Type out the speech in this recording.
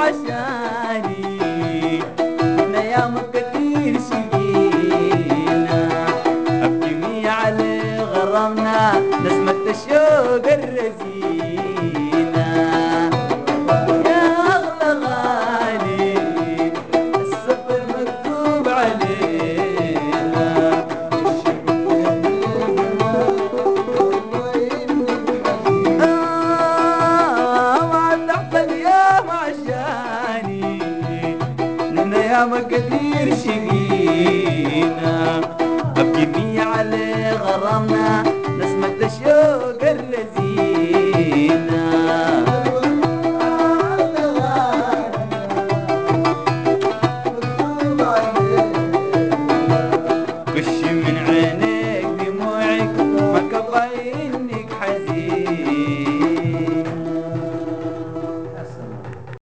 عشاني احنا ياما كتير شقينا ابكي على غرامنا نسمة الشوق الرزينة يا اغلى غالي السفر مكتوب علينا ياما كثير شقينا ابكي على غرامنا نسمة الشوق الرزينة